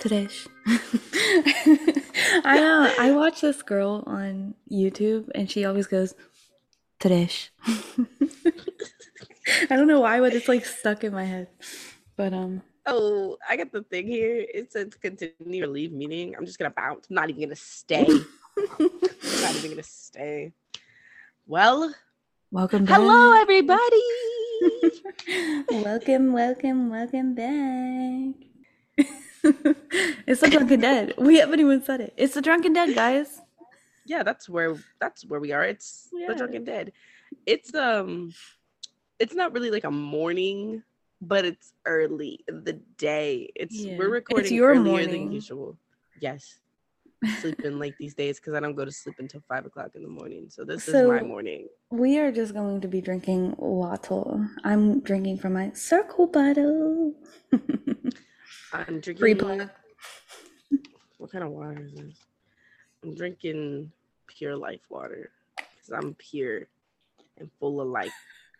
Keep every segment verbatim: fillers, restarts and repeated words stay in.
Trish. I uh, I watch this girl on YouTube and she always goes Trish. I don't know why, but it's like stuck in my head. But um Oh, I got the thing here. It says continue or leave meeting. I'm just gonna bounce. I'm not even gonna stay. I'm not even gonna stay. Well, welcome back. hello everybody. welcome, welcome, welcome back. It's the Drunken Dead. We haven't even said it. It's the Drunken Dead, guys. Yeah, that's where that's where we are. It's Yeah. the Drunken Dead. It's um it's not really like a morning, but it's early in the day. It's Yeah. we're recording It's your earlier morning. than usual. Yes. Sleeping late these days because I don't go to sleep until five o'clock in the morning. So this So, is my morning. We are just going to be drinking water. I'm drinking from my circle bottle. I'm drinking. Free plug. What kind of water is this? I'm drinking pure life water because I'm pure and full of life.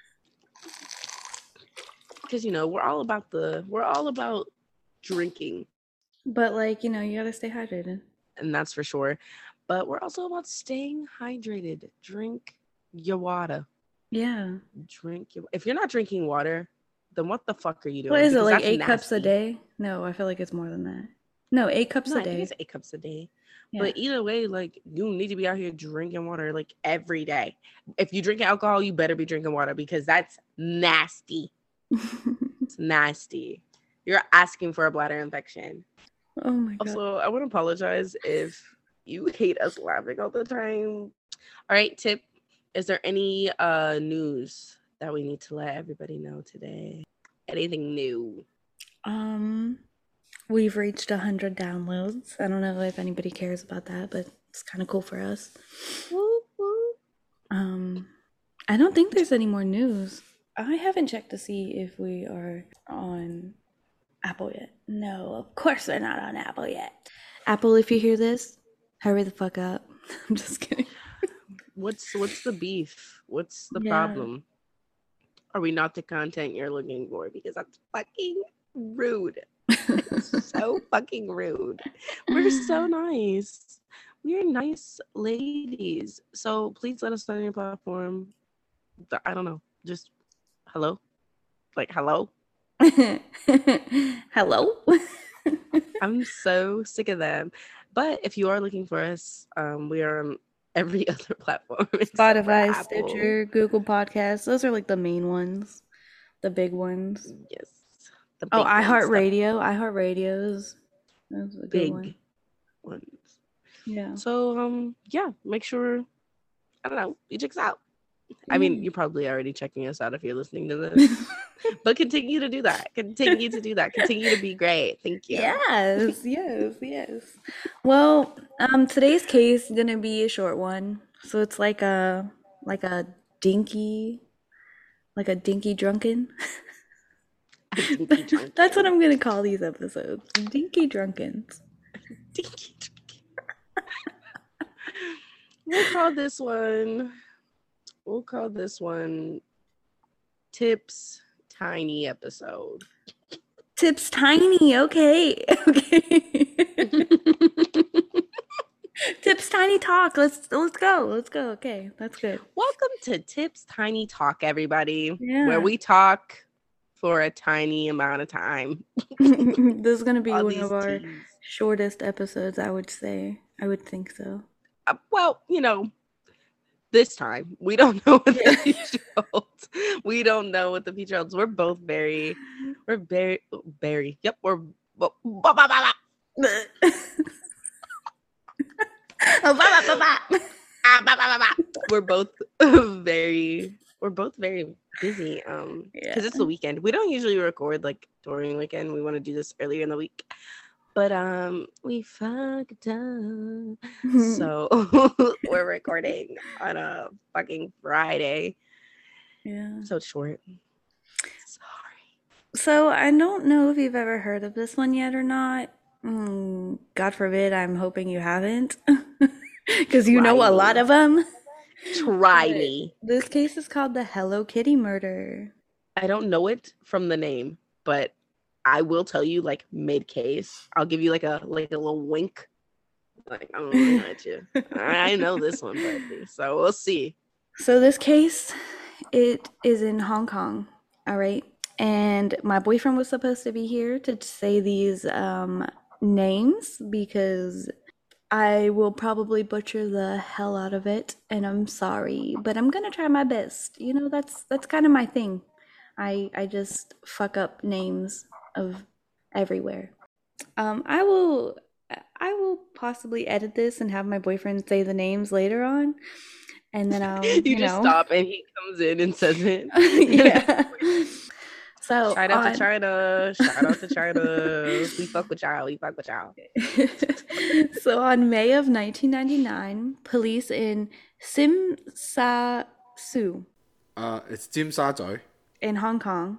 Because you know we're all about the we're all about drinking, but like you know you gotta stay hydrated, and that's for sure. But we're also about staying hydrated. Drink your water. Yeah. Drink your. If you're not drinking water, then what the fuck are you doing? What is because it, like eight nasty. cups a day? No, I feel like it's more than that. No, eight cups no, a I day. think it's eight cups a day. Yeah. But either way, like you need to be out here drinking water like every day. If you drink alcohol, you better be drinking water because that's nasty. It's nasty. You're asking for a bladder infection. Oh my god. Also, I want to apologize if you hate us laughing all the time. All right, Tip, is there any uh news that we need to let everybody know today? Anything new? Um, we've reached a hundred downloads. I don't know if anybody cares about that, but it's kind of cool for us. Woo, woo. Um, I don't think there's any more news. I haven't checked to see if we are on Apple yet. No, of course we're not on Apple yet. Apple, if you hear this, hurry the fuck up. I'm just kidding. What's what's the beef? What's the Yeah. problem? Are we not the content you're looking for? Because that's fucking rude. It's so fucking rude. We're so nice. We're nice ladies. So please let us know on your platform. I don't know. Just hello? Like hello? Hello? I'm so sick of them. But if you are looking for us, um, we are on every other platform. Spotify, Stitcher, Google Podcasts. Those are like the main ones. The big ones. Yes. The oh, iHeartRadio. iHeartRadio's that's a big good one. ones. Yeah. So um yeah, make sure I don't know, you check us out. I mean, you're probably already checking us out if you're listening to this. But continue to do that. Continue to do that. Continue to be great. Thank you. Yes, yes, yes. Well, um, today's case is gonna be a short one. So it's like a like a dinky, like a dinky drunken. A dinky drunken. That's what I'm gonna call these episodes. Dinky drunkens. Dinky drunken. We'll call this one. We'll call this one Tips Tiny Episode. Tips Tiny, okay. Okay. Tips Tiny Talk. Let's let's go. Let's go. Okay, that's good. Welcome to Tips Tiny Talk, everybody. Yeah. Where we talk for a tiny amount of time. This is gonna be All one these of our teas. shortest episodes, I would say. I would think so. Uh, well, you know, this time we don't know what the future holds. We don't know what the future holds. We're both very, we're very, very. Yep, we're. Well, bah, bah, bah, bah. Oh, bah, bah, bah, bah. Ah, bah, bah, bah, bah. We're both very, we're both very busy. Um, because Yeah. it's the weekend. We don't usually record like during the weekend. We want to do this earlier in the week. But um, we fucked up, so we're recording on a fucking Friday. Yeah. So it's short. Sorry. So I don't know if you've ever heard of this one yet or not. Mm, God forbid, I'm hoping you haven't, because you know Try a me. lot of them. Try But me. This case is called the Hello Kitty murder. I don't know it from the name, but I will tell you, like mid case, I'll give you like a like a little wink. Like I'm looking at you. I know this one, buddy. So we'll see. So this case, it is in Hong Kong. All right. And my boyfriend was supposed to be here to say these um, names because I will probably butcher the hell out of it, and I'm sorry, but I'm gonna try my best. You know, that's that's kind of my thing. I I just fuck up names of everywhere. Um, I will I will possibly edit this and have my boyfriend say the names later on, and then I'll, You you just know, stop and he comes in and says it. yeah. So Shout out to on China. Shout out to China. We fuck with y'all. We fuck with y'all. so on May of nineteen ninety-nine, police in Sim Sa Su Uh, it's 尖沙咀. in Hong Kong.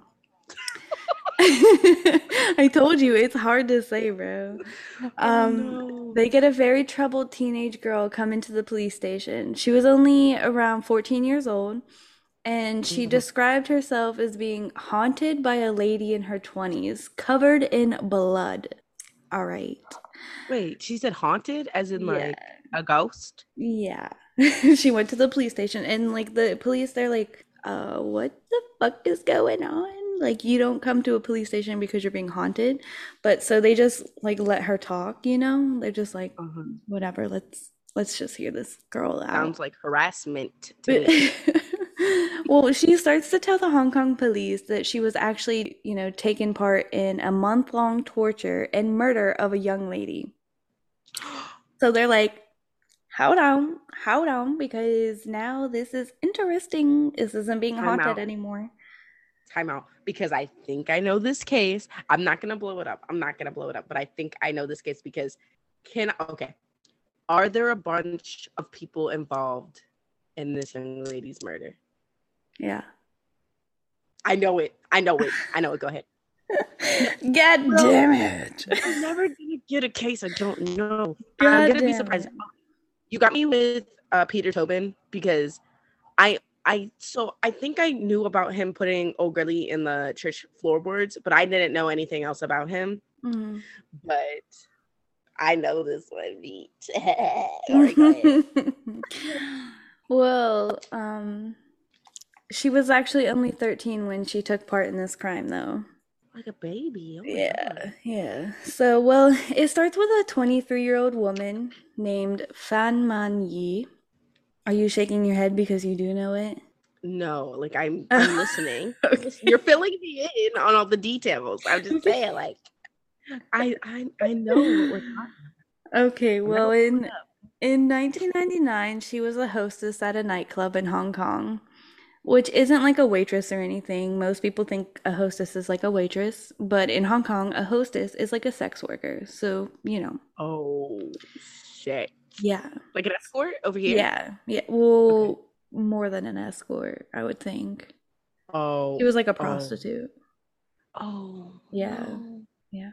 I told you it's hard to say, bro. Um, no. they get a very troubled teenage girl come into the police station. She was only around fourteen years old, and she Mhm. described herself as being haunted by a lady in her twenties, covered in blood. All right. Wait, she said haunted as in Yeah. like a ghost? Yeah. She went to the police station, and like the police, they're like, uh, what the fuck is going on? Like, you don't come to a police station because you're being haunted. But so they just like let her talk, you know? They're just like, Uh-huh. whatever, let's let's just hear this girl out. Sounds like harassment to me. Well, she starts to tell the Hong Kong police that she was actually, you know, taking part in a month-long torture and murder of a young lady. So they're like, hold on, hold on, because now this is interesting. This isn't being Time haunted out. anymore. Time out, because I think I know this case. I'm not gonna blow it up. I'm not gonna blow it up, but I think I know this case because can okay. Are there a bunch of people involved in this young lady's murder? Yeah. I know it. I know it. I know it. Go ahead. God Bro, damn it. I'm never gonna get a case I don't know. God I'm gonna be damn surprised. it. You got me with uh, Peter Tobin because I I so I think I knew about him putting Old Gurley in the church floorboards, but I didn't know anything else about him. Mhm. But I know this one beat. Alright, go ahead. Well, um, she was actually only thirteen when she took part in this crime, though. Like a baby. Oh my Yeah, God. yeah. So, well, it starts with a twenty-three-year-old woman named Fan Man Yi. Are you shaking your head because you do know it? No, like I'm I'm listening. Okay. You're filling me in on all the details. I'm just saying, like I I I know what we're talking about. Okay, I'm well, not in pulling up. in nineteen ninety-nine, she was a hostess at a nightclub in Hong Kong, which isn't like a waitress or anything. Most people think a hostess is like a waitress, but in Hong Kong, a hostess is like a sex worker. So, you know. Oh shit. Yeah. Like an escort over here? Yeah. Yeah. Well, more than an escort, I would think. Oh. She was like a oh. prostitute. Oh. Yeah. no. Yeah.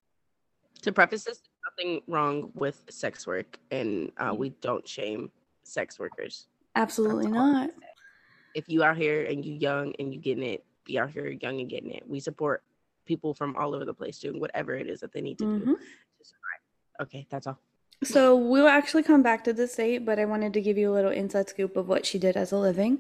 To preface this, nothing wrong with sex work, and uh, Yeah. we don't shame sex workers. Absolutely That's all. not. If you out here and you young and you getting it, be out here young and getting it. We support people from all over the place doing whatever it is that they need to Mhm. do to survive. Okay, that's all. So we'll actually come back to this date, but I wanted to give you a little inside scoop of what she did as a living.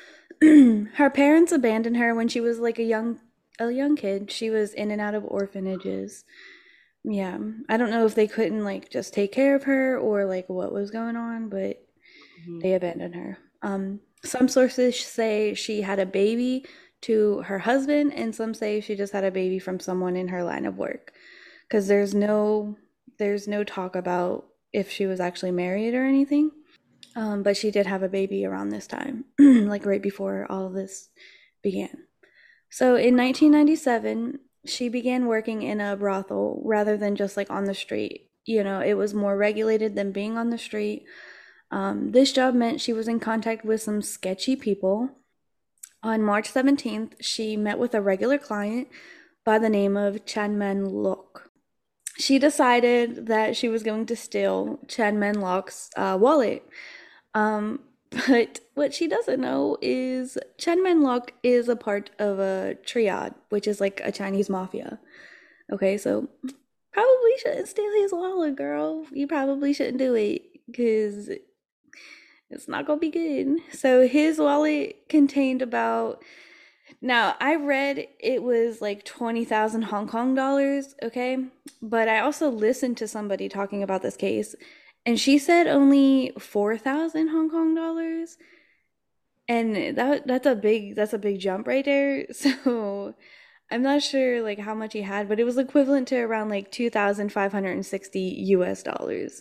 Her parents abandoned her when she was like a young a young kid. She was in and out of orphanages. Yeah. I don't know if they couldn't like just take care of her or like what was going on, but Mhm. they abandoned her. Um, some sources say she had a baby to her husband, and some say she just had a baby from someone in her line of work. Because there's no there's no talk about if she was actually married or anything. Um, but she did have a baby around this time, like right before all of this began. So in nineteen ninety-seven, she began working in a brothel rather than just like on the street. You know, it was more regulated than being on the street. Um, this job meant she was in contact with some sketchy people. On March seventeenth, she met with a regular client by the name of Chan Man Lok. She decided that she was going to steal Chan Man Lok's uh, wallet. Um, but what she doesn't know is Chen Man Lok is a part of a triad, which is like a Chinese mafia. Okay, so probably shouldn't steal his wallet, girl. You probably shouldn't do it because it's not gonna be good. So his wallet contained about, now I read it was like twenty thousand Hong Kong dollars, okay? But I also listened to somebody talking about this case, and she said only four thousand Hong Kong dollars. And that that's a big that's a big jump right there. So I'm not sure like how much he had, but it was equivalent to around like two thousand five hundred sixty U S dollars.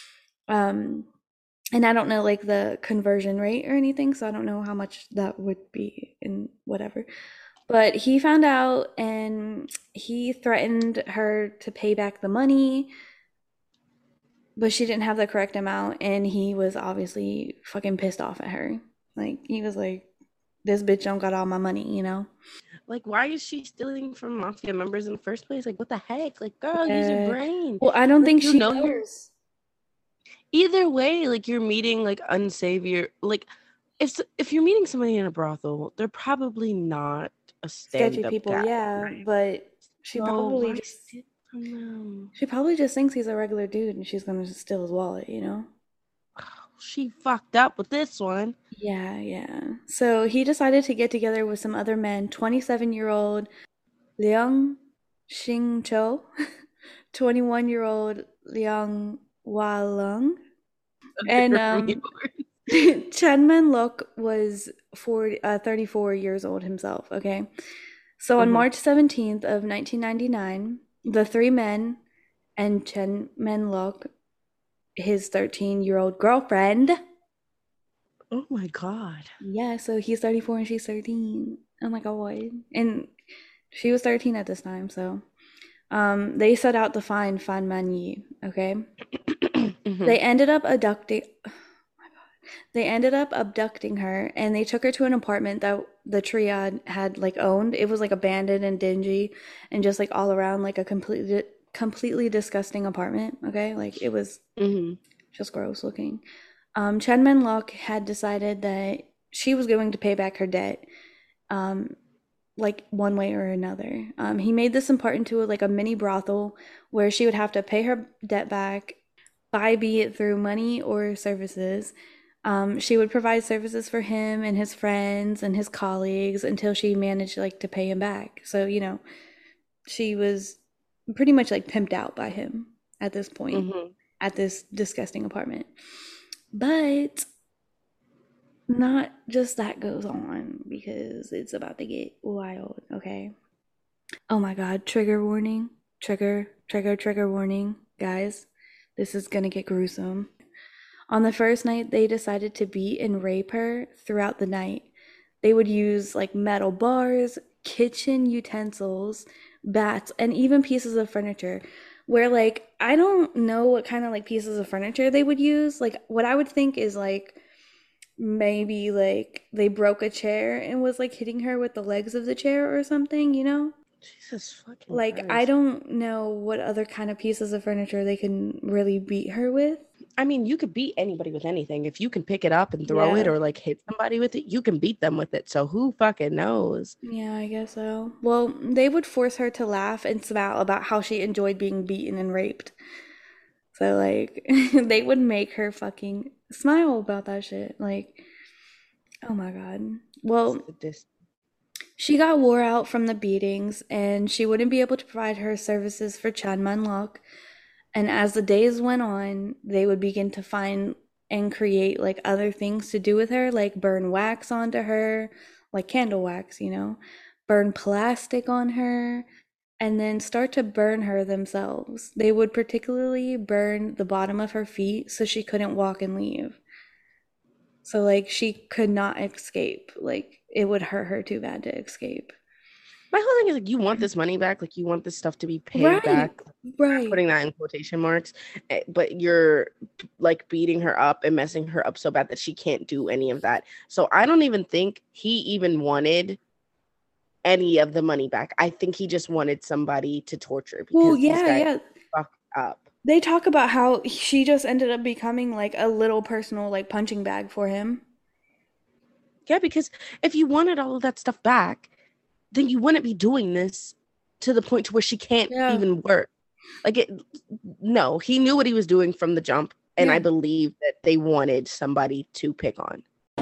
Um and I don't know like the conversion rate or anything, so I don't know how much that would be in whatever. But he found out and he threatened her to pay back the money, but she didn't have the correct amount, and he was obviously fucking pissed off at her. Like he was like, this bitch don't got all my money, you know? Like, why is she stealing from mafia members in the first place? Like, what the heck? Like, girl, use your Uh, brain. well, I don't Like, think you she know you're knows. either way, like you're meeting like unsavory, like if if you're meeting somebody in a brothel, they're probably not a Sketchy stand-up people, guy, yeah, right? but she So probably why just steal from them? she probably just thinks he's a regular dude and she's gonna just steal his wallet, you know? Oh, she fucked up with this one. Yeah, yeah. So he decided to get together with some other men, twenty-seven-year-old Liang Xingqiu, twenty-one-year-old Liang Waleng, and um Chen Menlok was forty, uh, thirty-four years old himself, okay? So on Mm-hmm. March seventeenth of nineteen ninety-nine, the three men and Chen Menlok, his thirteen-year-old girlfriend. Oh my god. Yeah, so he's thirty-four and she's thirteen. Oh my god. And she was thirteen at this time, so um they set out to find Fan Manyi, okay? Mm-hmm. They ended up abducting They ended up abducting her and they took her to an apartment that the triad had like owned. It was like abandoned and dingy and just like all around like a completely completely disgusting apartment. Okay, like it was Mm-hmm. just gross looking. Um, Chen Menlok had decided that she was going to pay back her debt, um, like one way or another. Um, he made this part into a, like a mini brothel where she would have to pay her debt back, by be it through money or services. Um, she would provide services for him and his friends and his colleagues until she managed like to pay him back. So, you know, she was pretty much like pimped out by him at this point Mm-hmm. at this disgusting apartment. But not just that goes on because it's about to get wild, okay? Oh my god, trigger warning. Trigger, trigger, trigger warning. Guys, this is gonna get gruesome. On the first night, they decided to beat and rape her throughout the night. They would use like metal bars, kitchen utensils, bats, and even pieces of furniture. Where like I don't know what kind of like pieces of furniture they would use. Like what I would think is like maybe like they broke a chair and was like hitting her with the legs of the chair or something, you know? Jesus fucking Like I Christ. don't know what other kind of pieces of furniture they can really beat her with. I mean, you could beat anybody with anything. If you can pick it up and throw it Yeah. or like hit somebody with it, you can beat them with it. So who fucking knows? Yeah, I guess so. Well, they would force her to laugh and smile about how she enjoyed being beaten and raped. So like they would make her fucking smile about that shit. Like, oh my God. Well, Sadistic. she got wore out from the beatings and she wouldn't be able to provide her services for Chan Manlok. And as the days went on, they would begin to find and create like other things to do with her, like burn wax onto her, like candle wax, you know, burn plastic on her, and then start to burn her themselves. They would particularly burn the bottom of her feet so she couldn't walk and leave. So like she could not escape. Like it would hurt her too bad to escape. My whole thing is like, you want this money back, like you want this stuff to be paid Right. back. Right. Putting that in quotation marks, eh, but you're like beating her up and messing her up so bad that she can't do any of that. So I don't even think he even wanted any of the money back. I think he just wanted somebody to torture Well, because these yeah, guys yeah. fucked up. They talk about how she just ended up becoming like a little personal like punching bag for him. Yeah, because if you wanted all of that stuff back, then you wouldn't be doing this to the point to where she can't Yeah. even work. Like it, no, he knew what he was doing from the jump, and Yeah. I believe that they wanted somebody to pick on.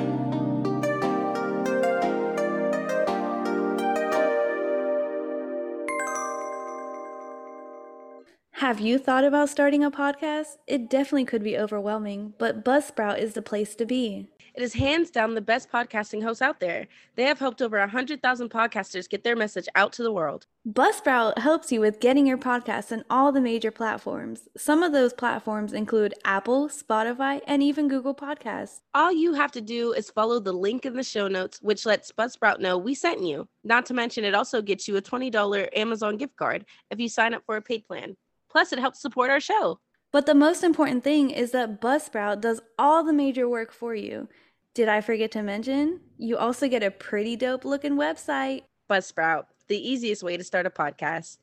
Have you thought about starting a podcast? It definitely could be overwhelming, but Buzzsprout is the place to be. It is hands down the best podcasting hosts out there. They have helped over one hundred thousand podcasters get their message out to the world. Buzzsprout helps you with getting your podcast on all the major platforms. Some of those platforms include Apple, Spotify, and even Google Podcasts. All you have to do is follow the link in the show notes, which lets Buzzsprout know we sent you. Not to mention, it also gets you a twenty dollars Amazon gift card if you sign up for a paid plan. Plus, it helps support our show. But the most important thing is that Buzzsprout does all the major work for you. Did I forget to mention? You also get a pretty dope looking website. Buzzsprout, the easiest way to start a podcast.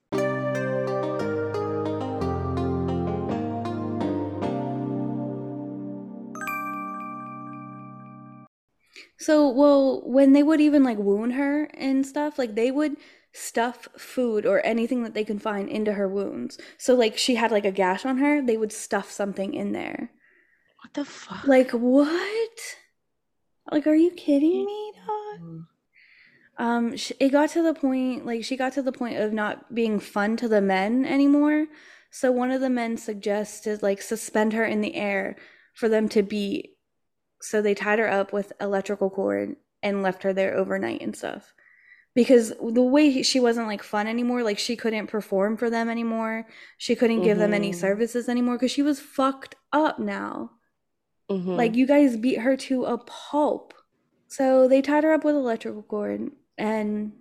So, well, when they would even like wound her and stuff, like they would stuff food or anything that they could find into her wounds. So, like she had like a gash on her, they would stuff something in there. What the fuck? Like, what? Like, are you kidding me, dog? Um, sh- it got to the point, like, she got to the point of not being fun to the men anymore. So one of the men suggested, like, suspend her in the air for them to beat. So they tied her up with electrical cord and left her there overnight and stuff. Because the way she wasn't, like, fun anymore, like, she couldn't perform for them anymore. She couldn't give them any Mhm. services anymore because she was fucked up now. Mhm. Like, you guys beat her to a pulp. So they tied her up with electrical cord. And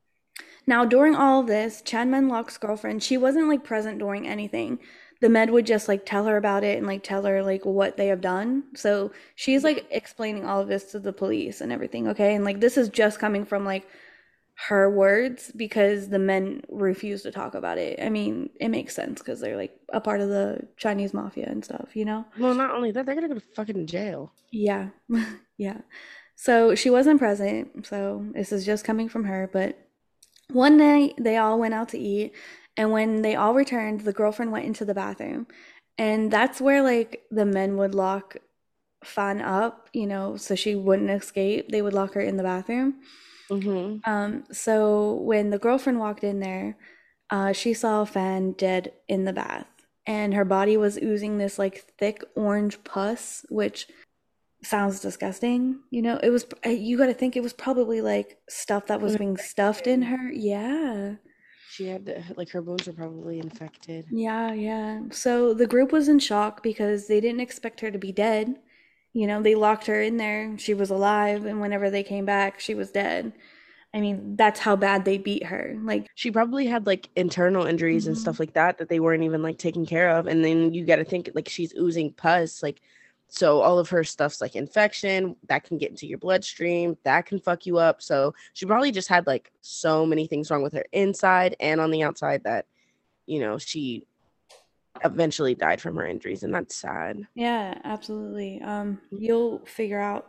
now during all of this, Chan Min-lok's girlfriend, she wasn't like present during anything. The med would just like tell her about it and like tell her like what they have done. So she's like explaining all of this to the police and everything, okay? And like this is just coming from like her words because the men refuse to talk about it. I mean, it makes sense because they're like a part of the Chinese mafia and stuff, you know? Well, not only that, they're gonna go to fucking jail. Yeah. Yeah. So she wasn't present, so this is just coming from her. But one night they all went out to eat, and when they all returned, the girlfriend went into the bathroom. And that's where like the men would lock Fan up, you know, so she wouldn't escape. They would lock her in the bathroom. Mm-hmm. Um, so when the girlfriend walked in there, uh, she saw Fan dead in the bath, and her body was oozing this like thick orange pus, which sounds disgusting. You know, it was, you got to think it was probably like stuff that was being stuffed in her. Yeah. She had the, like her bones were probably infected. Yeah, yeah. So the group was in shock because they didn't expect her to be dead. You know, they locked her in there. She was alive, and whenever they came back, she was dead. I mean, that's how bad they beat her. Like, She probably had like internal injuries and Mhm. stuff like that that they weren't even like taking care of. And then you got to think like she's oozing pus, like so all of her stuff's like infection that can get into your bloodstream, that can fuck you up. So she probably just had like so many things wrong with her inside and on the outside that, you know, she eventually died from her injuries, and that's sad. yeah, absolutely. Um, you'll figure out.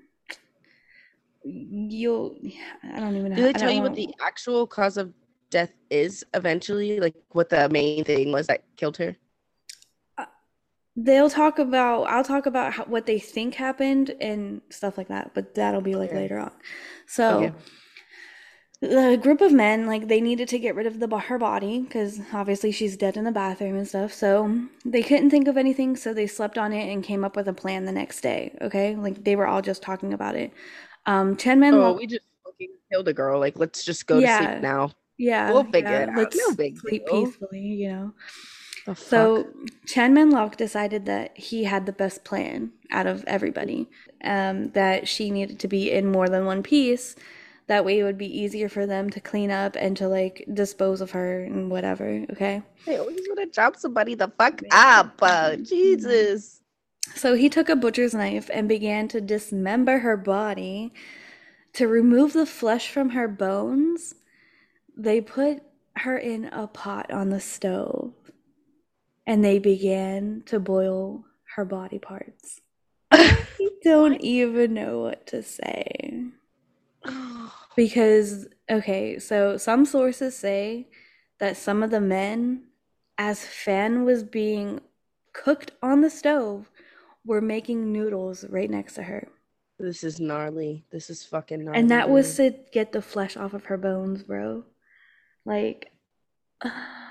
You'll. I don't even know. Do they I tell don't you what know. the actual cause of death is eventually? Like what the main thing was that killed her? They'll talk about. I'll talk about how, what they think happened and stuff like that, but that'll be like Okay. later on. So. Okay. The group of men, like, they needed to get rid of the her body because obviously she's dead in the bathroom and stuff. So they couldn't think of anything, so they slept on it and came up with a plan the next day. Okay, like they were all just talking about it. Um, Chen Men. Oh, Lo- we just fucking killed a girl. Like, let's just go to yeah, sleep now. yeah, We'll figure yeah. it out. Let's No big sleep deal. peacefully, you know. The fuck? So Chan Min-lok decided that he had the best plan out of everybody. Um, that she needed to be in more than one piece. That way it would be easier for them to clean up and to like dispose of her and whatever, okay? They always want to chop somebody the fuck up. Uh, Jesus. So he took a butcher's knife and began to dismember her body. To remove the flesh from her bones, they put her in a pot on the stove and they began to boil her body parts. I don't even know what to say. Because, okay, so some sources say that some of the men, as Fan was being cooked on the stove, were making noodles right next to her. This is gnarly. This is fucking gnarly. And that dude. was to get the flesh off of her bones, bro. Like, uh,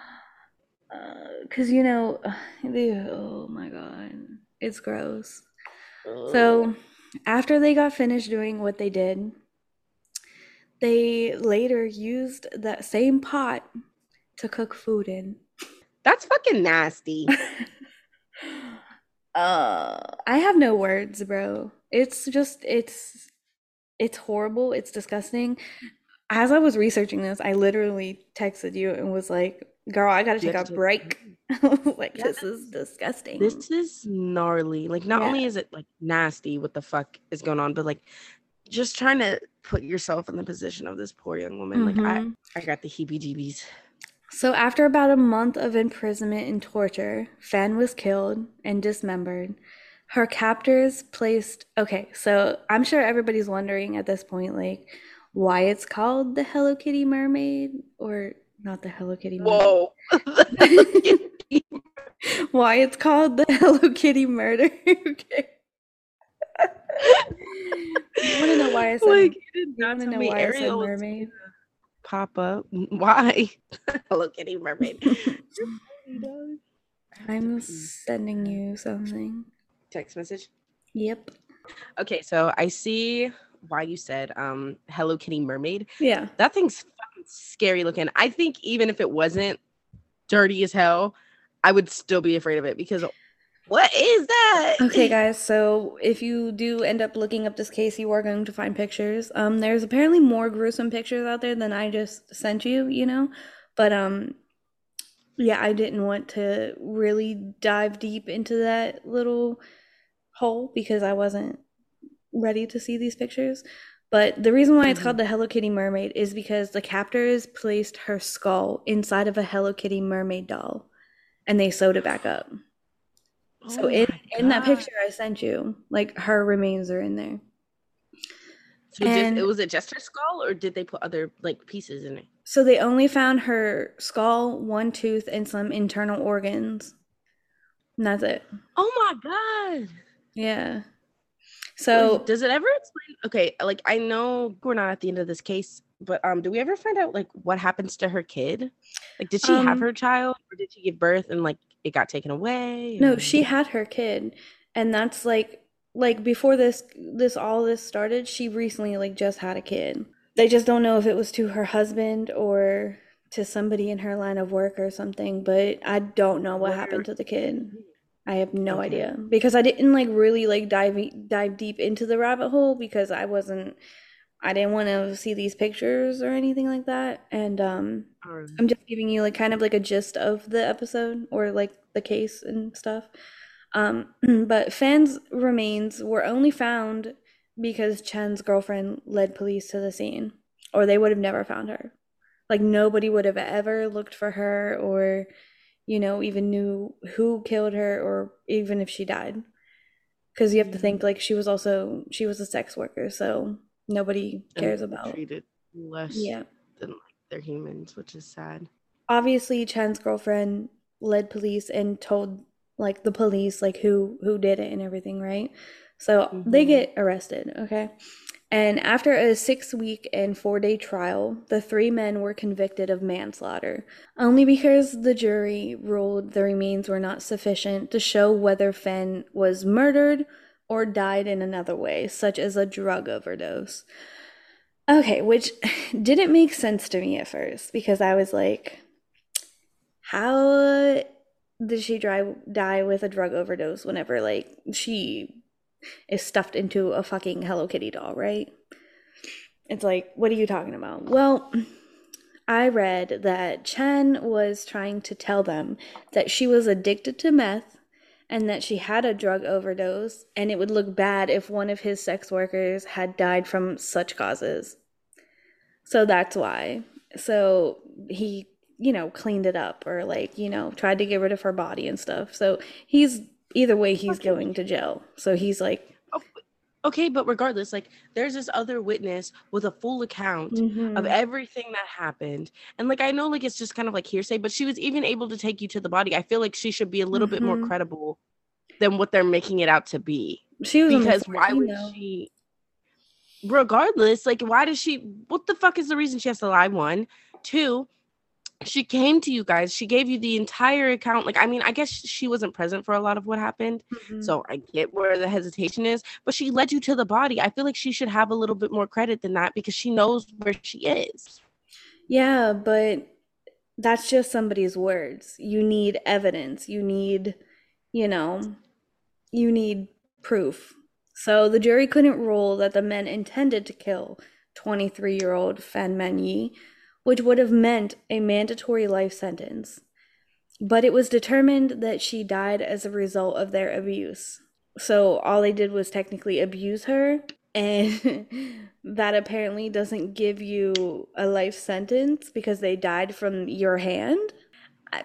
cause you know, uh, they, oh my god, it's gross. So after they got finished doing what they did, they later used that same pot to cook food in. That's fucking nasty. uh, I have no words, bro. It's just, it's, it's horrible. It's disgusting. As I was researching this, I literally texted you and was like, girl, I gotta You take have a to- break. Like, Yeah, this is disgusting. This is gnarly. Like, not Yeah. only is it like nasty, what the fuck is going on, but like, just trying to put yourself in the position of this poor young woman. Like, I, Mhm. I got the heebie-jeebies. So after about a month of imprisonment and torture, Fan was killed and dismembered. Her captors placed, okay, so I'm sure everybody's wondering at this point, like, why it's called the Hello Kitty Mermaid, or not the Hello Kitty Mermaid. Whoa. Why it's called the Hello Kitty Murder. Okay. You want to know why I said, Like, you did you not want to tell know me why I said Ariel was mermaid? pop up. Why? Hello Kitty mermaid. I'm sending you something. Text message. Yep. Okay, so I see why you said um Hello Kitty mermaid. Yeah. That thing's fucking scary looking. I think even if it wasn't dirty as hell, I would still be afraid of it because what is that? Okay, guys, so if you do end up looking up this case, you are going to find pictures. Um, there's apparently more gruesome pictures out there than I just sent you, you know? But um yeah, I didn't want to really dive deep into that little hole because I wasn't ready to see these pictures. But the reason why it's called the Hello Kitty Mermaid is because the captors placed her skull inside of a Hello Kitty mermaid doll and they sewed it back up. So Oh in, my in that God. picture I sent you, like her remains are in there. So just And it was it just her skull, or did they put other like pieces in it? so they only found her skull, one tooth, and some internal organs. And that's it. Oh my God. Yeah. So Wait, does it ever explain? Okay, like I know we're not at the end of this case, but um, do we ever find out like what happens to her kid? Like, did she have Um, her child, or did she give birth and like it got taken away? no, or- she had her kid, and that's like like before this this all this started, she recently like just had a kid. They just don't know if it was to her husband or to somebody in her line of work or something, but I don't know what Where- happened to the kid. I have no Okay. idea because I didn't like really like dive dive deep into the rabbit hole because I wasn't I didn't want to see these pictures or anything like that. And um Alright. I'm just giving you like kind of like a gist of the episode or like the case and stuff. Um but Fan's remains were only found because Chen's girlfriend led police to the scene, or they would have never found her. Like nobody would have ever looked for her or you know, even knew who killed her or even if she died. Because you have to think like she was also she was a sex worker, so nobody And cares about. treated less Yeah. than like they're humans, which is sad. Obviously, Chen's girlfriend led police and told like the police like who who did it and everything, right? So they Mhm. get arrested, okay? And after a six week and four day trial, the three men were convicted of manslaughter, only because the jury ruled the remains were not sufficient to show whether Fenn was murdered or died in another way, such as a drug overdose. Okay, which didn't make sense to me at first because I was like, how did she dry, die with a drug overdose whenever like she is stuffed into a fucking Hello Kitty doll, right? It's like, what are you talking about? Well, I read that Chen was trying to tell them that she was addicted to meth and that she had a drug overdose, and it would look bad if one of his sex workers had died from such causes. So that's why. So he, you know, cleaned it up or like, you know, tried to get rid of her body and stuff. So he's either way, he's Okay. going to jail. So he's like, Oh, Okay, but regardless, like there's this other witness with a full account Mm-hmm. of everything that happened. And like I know like it's just kind of like hearsay, but she was even able to take you to the body. I feel like she should be a little bit more Mm-hmm. credible than what they're making it out to be. She was only Because why fourteen would though. she regardless, like why does she what the fuck is the reason she has to lie? One, two, she came to you guys, she gave you the entire account. Like I mean, I guess she wasn't present for a lot of what happened, Mm-hmm. so I get where the hesitation is, but she led you to the body. I feel like she should have a little bit more credit than that because she knows where she is. Yeah, but that's just somebody's words. You need evidence. You need, you know, you need proof. So the jury couldn't rule that the men intended to kill twenty-three-year-old Fan Manyi, which would have meant a mandatory life sentence. But it was determined that she died as a result of their abuse. So all they did was technically abuse her, and that apparently doesn't give you a life sentence because they died from your hand. I,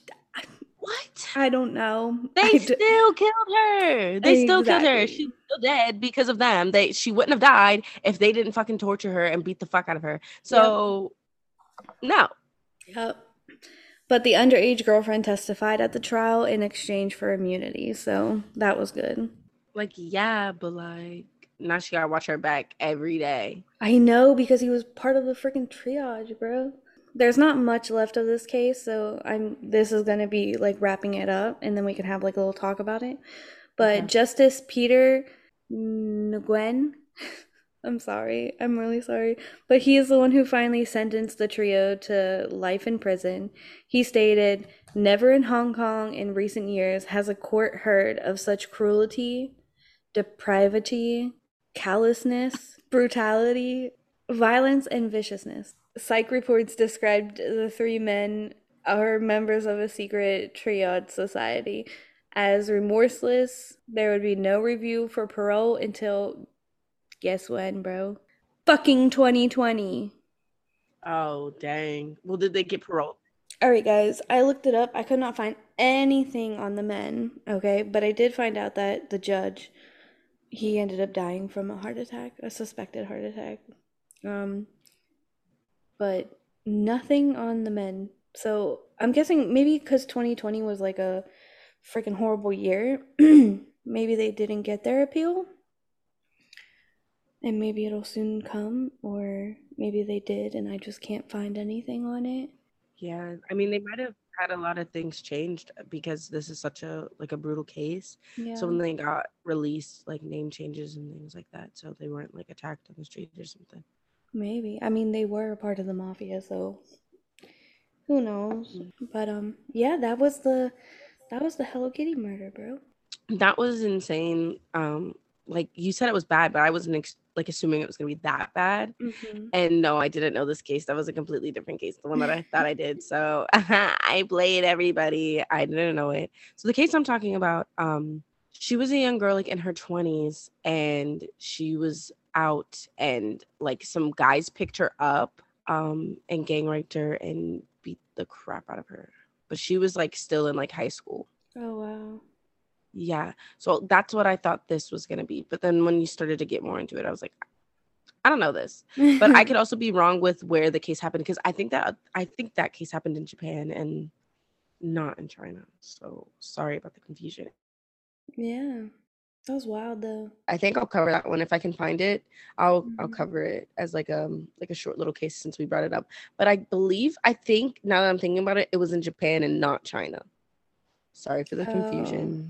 What? I don't know. They I d- still killed her. They still killed her. exactly. She's still dead because of them. They she wouldn't have died if they didn't fucking torture her and beat the fuck out of her. So no. Yep. But the underage girlfriend testified at the trial in exchange for immunity, so that was good. Like, yeah, but like now she gotta watch her back every day. I know, because he was part of the freaking triage, bro. There's not much left of this case, so I'm this is gonna be like wrapping it up, and then we can have like a little talk about it. But Okay. Justice Peter Nguyen, I'm sorry, I'm really sorry, but he is the one who finally sentenced the trio to life in prison. He stated, "Never in Hong Kong in recent years has a court heard of such cruelty, depravity, callousness, brutality, violence, and viciousness." Psych reports described the three men are members of a secret triad society as remorseless. There would be no review for parole until, guess when, bro? Fucking twenty twenty. Oh dang. Well, did they get parole? All right, guys, I looked it up. I could not find anything on the men, okay? But I did find out that the judge, he ended up dying from a heart attack, a suspected heart attack. Um, but nothing on the men. So I'm guessing maybe because twenty twenty was like a freaking horrible year, maybe they didn't get their appeal. And maybe it'll soon come, or maybe they did and I just can't find anything on it. Yeah, I mean they might have had a lot of things changed because this is such a like a brutal case. Yeah. So when they got released, like name changes and things like that, so they weren't like attacked on the street or something. Maybe. I mean, they were a part of the mafia, so who knows? Mm. But um, yeah, that was the that was the Hello Kitty murder, bro. That was insane. Um, like you said, it was bad, but I wasn't ex- like assuming it was gonna be that bad. Mm-hmm. And no, I didn't know this case. That was a completely different case, the one that I thought I did. So I played everybody. I didn't know it. So the case I'm talking about, um, she was a young girl, like in her twenties, and she was out, and like some guys picked her up, um, and gang raped her and beat the crap out of her. But she was like still in like high school. Oh wow. Yeah. So that's what I thought this was gonna be. But then when you started to get more into it, I was like, I don't know this, but I could also be wrong with where the case happened because I think that I think that case happened in Japan and not in China. So sorry about the confusion. Yeah. That was wild though. I think I'll cover that one if I can find it. I'll Mhm. I'll cover it as like um like a short little case since we brought it up. But I believe I think now that I'm thinking about it, it was in Japan and not China. Sorry for the Oh. confusion.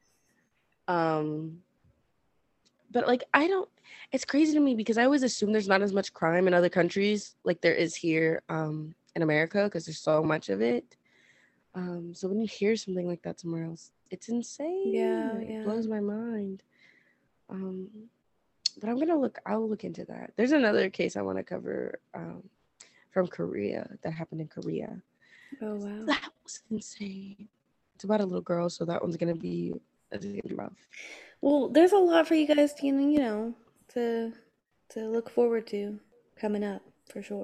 Um but like I don't it's crazy to me because I always assume there's not as much crime in other countries like there is here um in America because there's so much of it. Um so when you hear something like that somewhere else, it's insane. Yeah, It yeah. blows my mind. Um but I'm gonna look I'll look into that. There's another case I want to cover um from Korea that happened in Korea. Oh wow. That was insane. It's about a little girl, so that one's gonna be that's gonna be rough. Well, there's a lot for you guys to, you know, to to look forward to coming up for sure.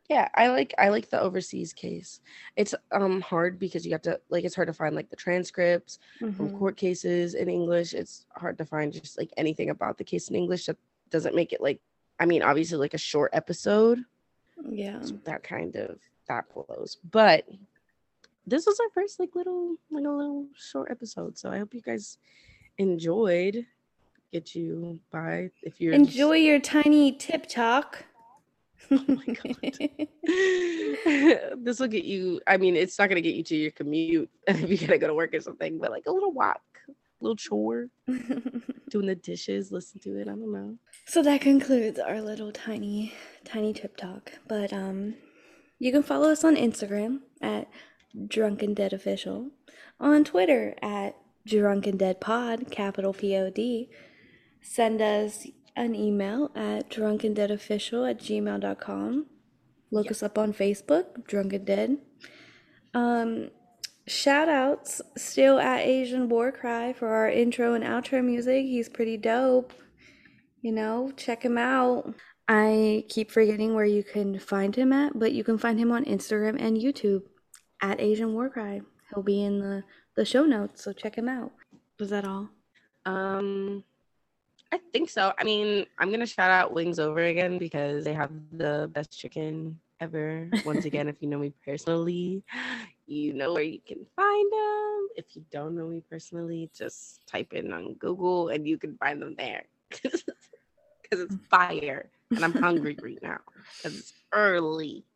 Yeah, I like I like the overseas case. It's um hard because you have to like it's hard to find like the transcripts from Mm-hmm. court cases in English. It's hard to find just like anything about the case in English that doesn't make it like I mean obviously like a short episode. Yeah. So that kind of that blows. But this was our first like little like a little short episode. So I hope you guys enjoyed. Get you by if you're Enjoy your tiny tip talk. Oh my god. This will get you, I mean, it's not going to get you to your commute if you got to go to work or something, but like a little walk, a little chore, doing the dishes, listen to it. I don't know. So that concludes our little tiny, tiny tip talk. But um, you can follow us on Instagram at Drunken Dead Official, on Twitter at Drunken Dead Pod, capital P O D. Send us an email at drunkendeadofficial at gmail dot com. Look us up on Facebook, Drunken Dead. Um, shout outs still at Asian War Cry for our intro and outro music. He's pretty dope. You know, check him out. I keep forgetting where you can find him at, but you can find him on Instagram and YouTube at Asian War Cry. He'll be in the, the show notes, so check him out. Was that all? Um, I think so. I mean, I'm going to shout out Wings Over again because they have the best chicken ever. Once again, if you know me personally, you know where you can find them. If you don't know me personally, just type in on Google and you can find them there. Because it's fire. And I'm hungry right now because it's early.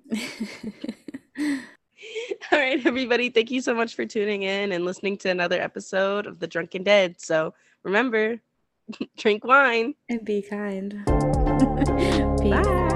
All right, everybody. Thank you so much for tuning in and listening to another episode of The Drunken Dead. So remember, drink wine And be kind. Peace. Bye.